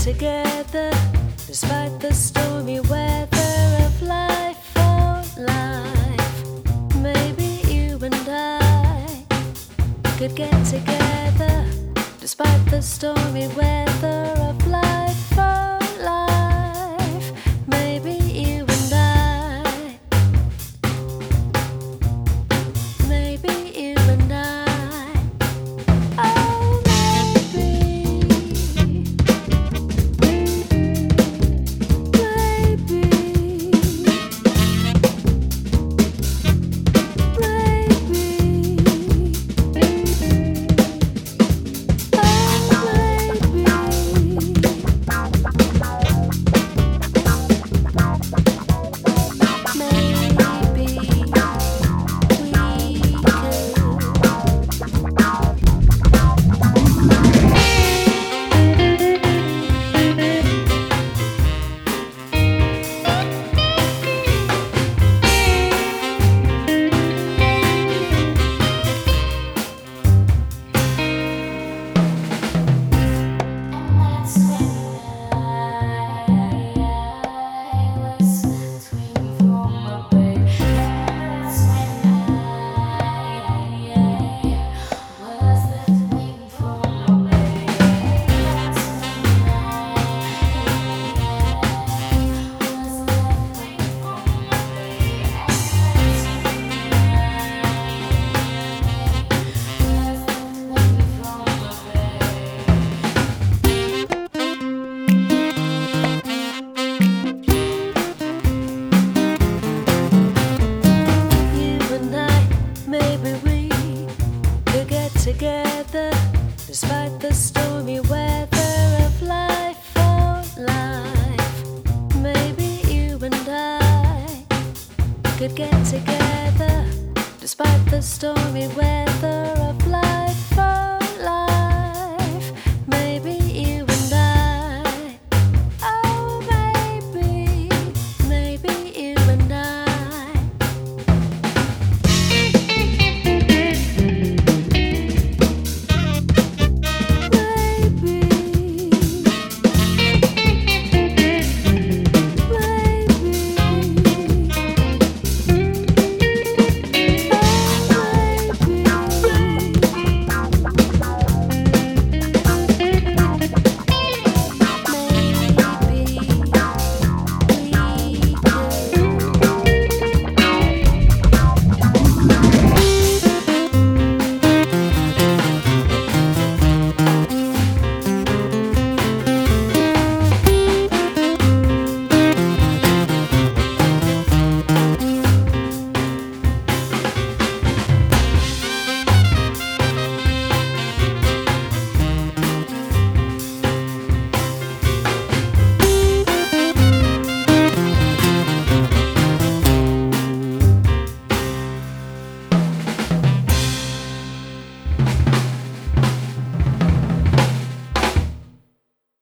together despite the stormy weather of life. Oh, life. Maybe you and I could get together despite the stormy weather of life. Oh, life. Maybe you and I. Maybe you and I. Oh, maybe. Together, despite the stormy weather of life. Oh, life. Maybe you and I could get together, despite the stormy weather of life.